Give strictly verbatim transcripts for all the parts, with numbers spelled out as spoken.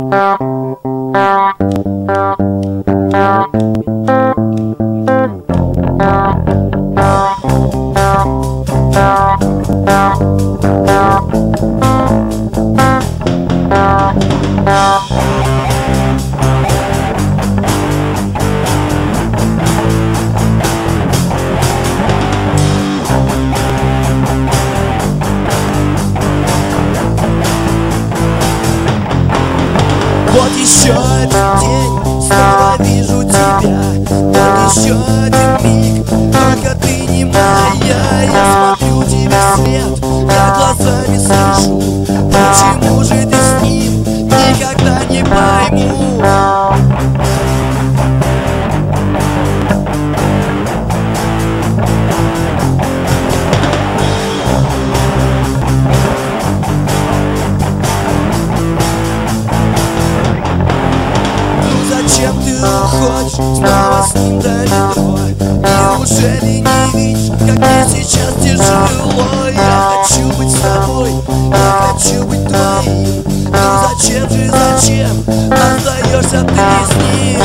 Вот еще один день, снова вижу тебя. Вот еще один миг, только ты не моя. Я смотрю тебе вслед, я глазами слышу. Почему же ты с ним, никогда не пойму. Зачем ты уходишь снова с ним далеко? Неужели не видишь, как мне сейчас тяжело? Я хочу быть с тобой, я хочу быть твоим. Ну зачем же, зачем остаешься ты с ним?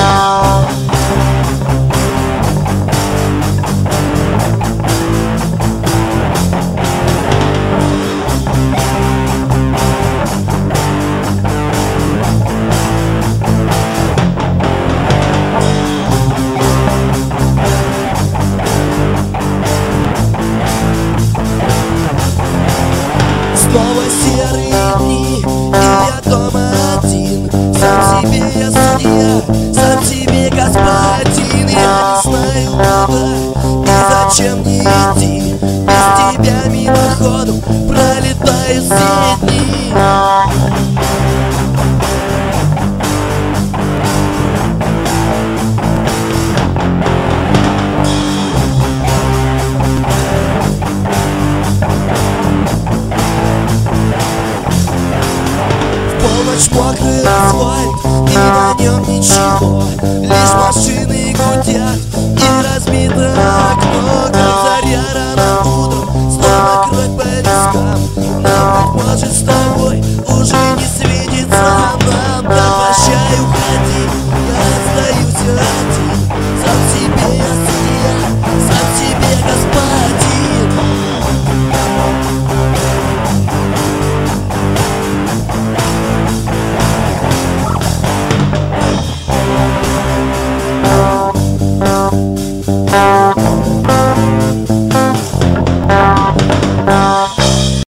Снова серые дни, и я дома один. Сам себе я судья, сам себе господин. Я не знаю куда и зачем мне идти. Без тебя мимоходом пролетают все дни. Полночь, мокрый асфальт, и на нем ничего. Лишь машины гудят, и разбито окно. Как заря рано утром, словно кровь по вискам. Нам, быть может,